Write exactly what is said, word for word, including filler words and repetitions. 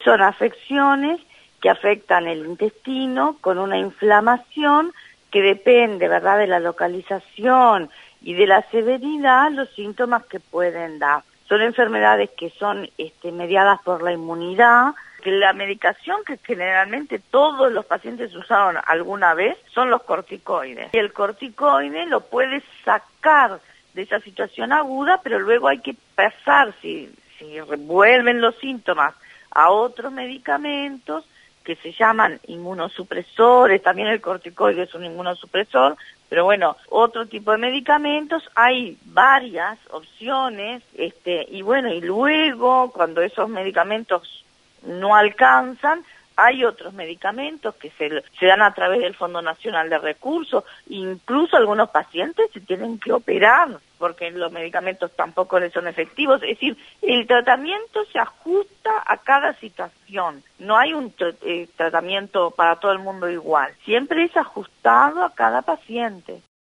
Son afecciones que afectan el intestino con una inflamación que depende, ¿verdad?, de la localización y de la severidad, los síntomas que pueden dar. Son enfermedades que son este, mediadas por la inmunidad, que la medicación que generalmente todos los pacientes usaron alguna vez son los corticoides. Y el corticoide lo puede sacar de esa situación aguda, pero luego hay que pasar, si, si vuelven los síntomas, a otros medicamentos que se llaman inmunosupresores. También el corticoide es un inmunosupresor, pero bueno, otro tipo de medicamentos. Hay varias opciones, este, y bueno, y luego cuando esos medicamentos no alcanzan, hay otros medicamentos que se, se dan a través del Fondo Nacional de Recursos. Incluso algunos pacientes se tienen que operar porque los medicamentos tampoco les son efectivos. Es decir, el tratamiento se ajusta a cada situación. No hay un tr eh, tratamiento para todo el mundo igual. Siempre es ajustado a cada paciente.